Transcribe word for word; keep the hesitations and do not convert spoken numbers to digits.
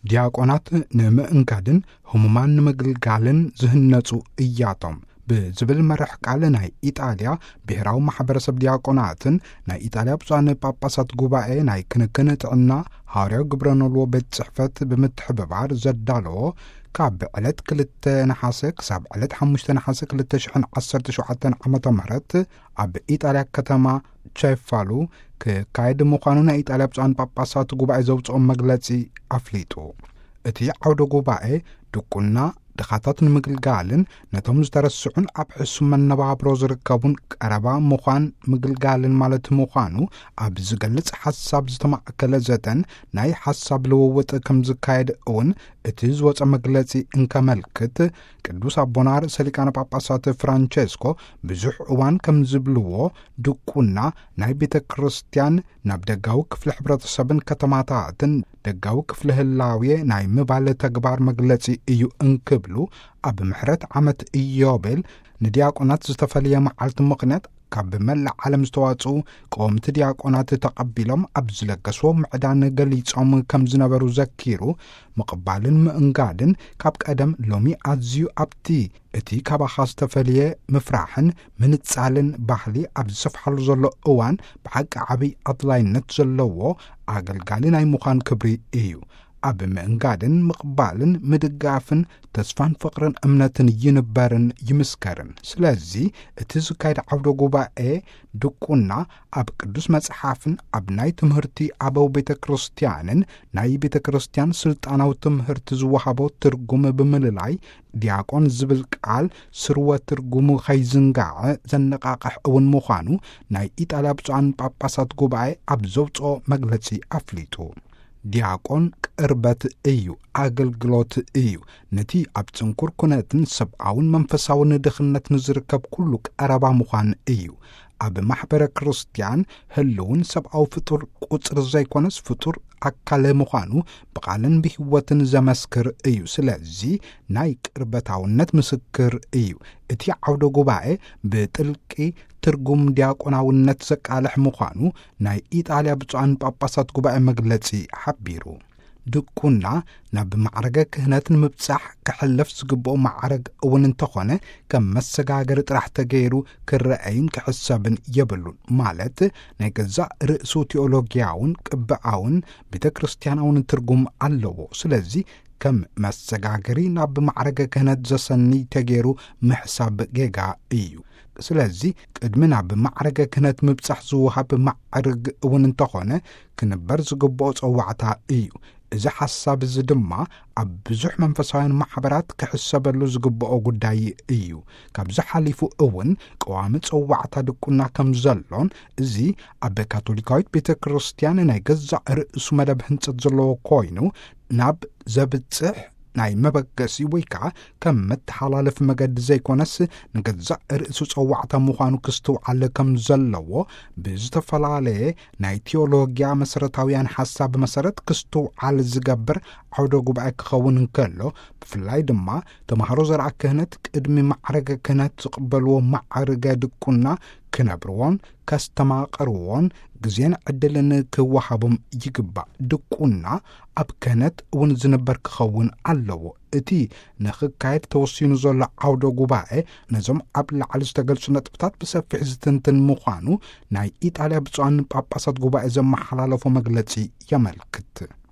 ዲያቆናት ንምእንጋድን ህሙማን ንምግልጋልን ዝህነጹ እያቶም ብዝብል መርሕ ቃል ናይ ኢጣልያ ብሔራዊ ማሕበረሰብ ዲያቆናትን ናይ ኢጣልያ ብፁዓን ጳጳሳት ጉባኤ ናይ ክንክን ጥዕና ሐዋርያዊ ግብረኖልዎ ቤት ጽሕፈት ብምትሕብባር ዘዳለዎ ካብ ዕለት ክልተ ነሓሰ ክሳብ ዕለት ሓሙሽተ ነሓሰ ክልተ ሽሕን ዓሰርተ ሸውዓተ ዓመተ ምህረት ኣብ ኢጣልያ ከተማ ቼፋሉ ክካየድ ምዃኑ ናይ ኢጣልያ ብፁዓን ጳጳሳት ጉባኤ ዘውፅኦ መግለጺ ኣፍሊጡ። እቲ ዓውደ ጉባኤ ድቁና ድኻታት ንምግልጋልን ነቶም ዝተረስዑን ኣብ ሕሱም መነባብሮ ዝርከቡን ቀረባ ምዃን ምግልጋልን ማለት ምዃኑ ኣብ ዝገልጽ ሓሳብ ዝተማእከለ ዘተን ናይ ሓሳብ ልውውጥ ከም ዝካየድ እውን እቲ ዝወፀ መግለጺ እንከመልክት ቅዱስ አቦና ርእሰ ሊቃነ ጳጳሳት ፍራንቼስኮ ብዙሕ እዋን ከም ዝብልዎ ድቁና ናይ ቤተ ክርስቲያን ናብ ደጋዊ ክፍሊ ሕብረተሰብን ከተማታትን ደጋዊ ክፍሊ ህላዌ ናይ ምባለ ተግባር መግለጺ እዩ እንክብሉ ኣብ ምሕረት ዓመት ኢዮቤል ንዲያቆናት ዝተፈልየ መዓልቲ ምኽንያት ካብ መላእ ዓለም ዝተዋጽኡ ቆምቲ ዲያቆናት ተቐቢሎም ኣብ ዝለገስዎ ምዕዳን ገሊጾም ከም ዝነበሩ ዘኪሩ ምቕባልን ምእንጋድን ካብ ቀደም ሎሚ ኣዝዩ ኣብቲ እቲ ካባኻ ዝተፈልየ ምፍራሕን ምንጻልን ባህሊ ኣብ ዝሰፍሓሉ ዘሎ እዋን ብሓቂ ዓብይ ኣድላይነት ዘለዎ ኣገልጋሊ ናይ ምዃን ክብሪ እዩ። ኣብ ምእንጋድን ምቕባልን ምድጋፍን ተስፋን ፍቕርን እምነትን ይንበርን ይምስከርን። ስለዚ እቲ ዝካየድ ዓውደ ጉባኤ ድቁና ኣብ ቅዱስ መጽሓፍን ኣብ ናይ ትምህርቲ ኣበው ቤተ ክርስቲያንን ናይ ቤተ ክርስቲያን ስልጣናዊ ትምህርቲ ዝወሃቦ ትርጉም ብምልላይ ዲያቆን ዝብል ቃል ስርወ ትርጉሙ ኸይዝንጋዕ ዘነቃቕሕ እውን ምዃኑ ናይ ኢጣልያ ብፁዓን ጳጳሳት ጉባኤ ኣብ ዘውፅኦ መግለጺ ኣፍሊጡ። ዲያቆን ቅርበት እዩ፣ ኣገልግሎት እዩ። ነቲ ኣብ ጽንኩር ኩነትን ሰብኣውን መንፈሳውን ድኽነት ንዝርከብ ኩሉ ቀረባ ምዃን እዩ። ኣብ ማሕበረ ክርስቲያን ህልውን ሰብኣዊ ፍጡር ቁጽሪ ዘይኮነስ ፍጡር ኣካለ ምዃኑ ብቓልን ብህይወትን ዘመስክር እዩ። ስለዚ ናይ ቅርበታውነት ምስክር እዩ። እቲ ዓውደ ጉባኤ ብጥልቂ ትርጉም ዲያቆናውነት ዘቃልሕ ምዃኑ ናይ ኢጣልያ ብፁዓን ጳጳሳት ጉባኤ መግለጺ ሓቢሩ። ድቁና ናብ ማዕረገ ክህነትን ምብጻሕ ክሕለፍ ዝግብኦ ማዕረግ እውን እንተኾነ ከም መሰጋገር ጥራሕ ተገይሩ ክረአይን ክሕሰብን የብሉን ማለት ናይ ገዛእ ርእሱ ቴዎሎጊያውን ቅብኣውን ቤተ ክርስቲያናውን ትርጉም ኣለዎ። ስለዚ ከም መሰጋገሪ ናብ ማዕረገ ክህነት ዘሰኒ ተገይሩ ምሕሳብ ጌጋ እዩ። ስለዚ ቅድሚ ናብ ማዕረገ ክህነት ምብጻሕ ዝውሃብ ማዕርግ እውን እንተኾነ ክንበር ዝግብኦ ጸዋዕታ እዩ። እዚ ሓሳብ እዚ ድማ ኣብ ብዙሕ መንፈሳውያን ማሕበራት ክሕሰበሉ ዝግብኦ ጉዳይ እዩ። ካብዚ ሓሊፉ እውን ቀዋሚ ጸዋዕታ ድቁና ከም ዘሎን እዚ ኣብ ካቶሊካዊት ቤተ ክርስቲያን ናይ ገዛእ ርእሱ መደብ ህንጸት ዘለዎ ኮይኑ ናብ ዘብጽሕ ናይ መበገሲ ወይ ከዓ ከም መተሓላለፍ መገዲ ዘይኮነስ ንገዛእ ርእሱ ጸዋዕታ ምዃኑ ክስተውዓለ ከም ዘለዎ ብዝተፈላለየ ናይ ቴዎሎጊያ መሰረታውያን ሓሳብ መሰረት ክስተውዓል ዝገብር ዓውደ ጉባኤ ክኸውን እንከሎ ብፍላይ ድማ ተምሃሮ ዘርዓ ክህነት ቅድሚ ማዕረገ ክህነት ዝቕበልዎ ማዕርገ ድቁና ክነብርዎን ከስተማቐርዎን ግዜን ዕድልን ክወሃቦም ይግባእ። ድቁና ኣብ ክህነት እውን ዝነበር ክኸውን ኣለዎ። እቲ ንኽካየድ ተወሲኑ ዘሎ ዓውደ ጉባኤ ነዞም ኣብ ላዕሊ ዝተገልጹ ነጥብታት ብሰፊሕ ዝትንትን ምዃኑ ናይ ኢጣልያ ብፁዓን ጳጳሳት ጉባኤ ዘመሓላለፎ መግለጺ የመልክት።